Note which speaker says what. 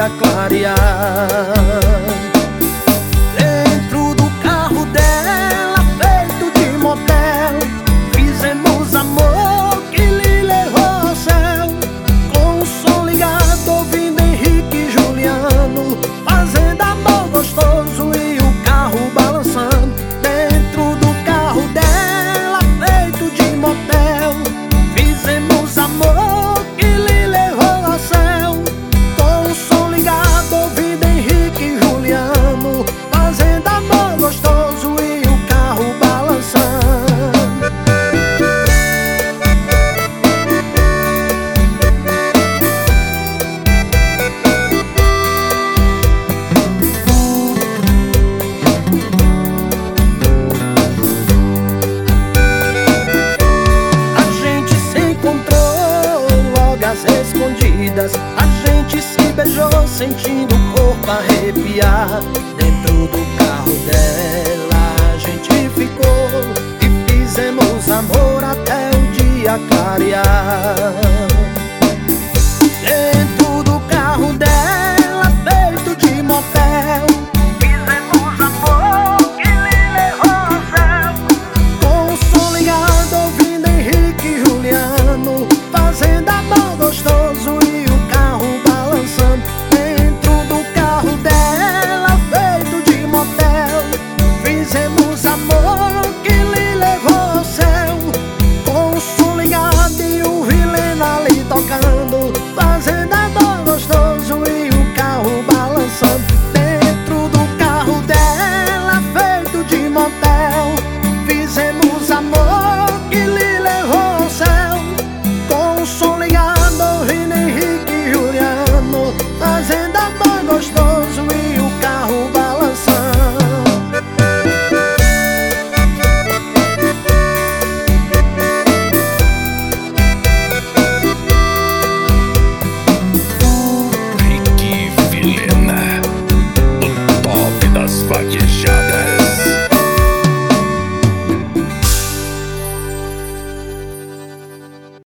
Speaker 1: dia clarear. Dentro do carro dela, feito de motel, fizemos amor que lhe levou ao céu. Com o som ligado, ouvindo Henrique e Juliano, fazendo amor gostoso e o carro balançando. Dentro do carro dela, feito de motel, fizemos amor que lhe levou ao céu. Com o som ligado, ouvindo Henrique e Juliano, fazendo amor gostoso e o carro balançando. A gente se encontrou logo às escondidas, a gente se beijou sentindo o corpo arrepiar. Dentro do carro dela a gente ficou e fizemos amor até o dia clarear. Dentro do carro dela, feito de motel, fizemos amor que lhe levou ao céu. Com o som ligado, ouvindo Henrique e Juliano, fazendo amor